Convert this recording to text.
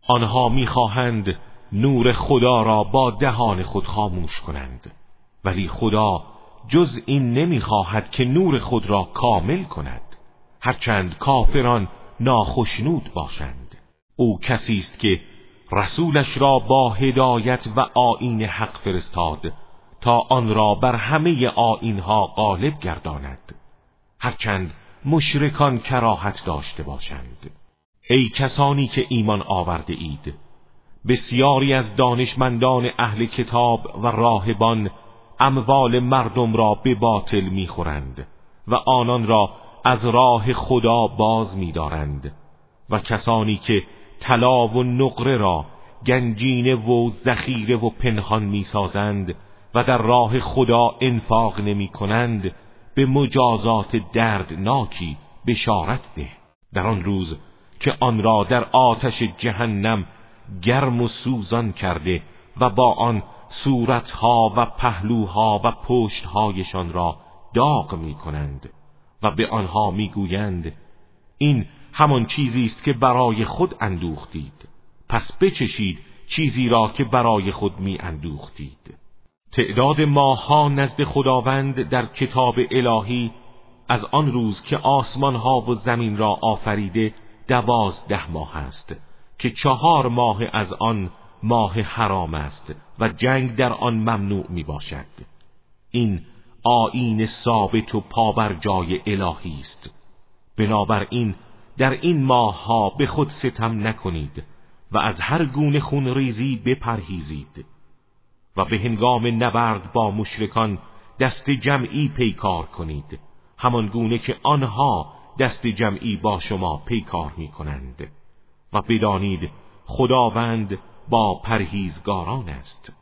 آنها می‌خواهند نور خدا را با دهان خود خاموش کنند، ولی خدا جز این نمی‌خواهد که نور خود را کامل کند، هرچند کافران ناخشنود باشند. او کسی است که رسولش را با هدایت و آیین حق فرستاد تا آن را بر همه آیین‌ها غالب گرداند، هرچند مشرکان کراهت داشته باشند. ای کسانی که ایمان آورده اید، بسیاری از دانشمندان اهل کتاب و راهبان اموال مردم را به باطل می‌خورند و آنان را از راه خدا باز می‌دارند و کسانی که طلا و نقره را گنجینه و ذخیره و پنهان می‌سازند و در راه خدا انفاق نمی‌کنند، به مجازات دردناکی بشارت ده. در آن روز که آن را در آتش جهنم گرم و سوزان کرده و با آن صورتها و پهلوها و پشتهایشان را داغ می‌کنند و به آنها می‌گویند این همان چیزی است که برای خود اندوختید، پس بچشید چیزی را که برای خود می‌اندوختید. تعداد ماه‌ها نزد خداوند در کتاب الهی از آن روز که آسمان‌ها و زمین را آفریده 12 ماه است که 4 ماه از آن ماه حرام است و جنگ در آن ممنوع می باشد. این آیین ثابت و پابرجای الهی است. بنابراین در این ماه‌ها به خود ستم نکنید و از هر گونه خونریزی بپرهیزید و به هنگام نبرد با مشرکان دست جمعی پیکار کنید، همان گونه که آنها دست جمعی با شما پیکار می کنند و بدانید خداوند با پرهیزگاران است.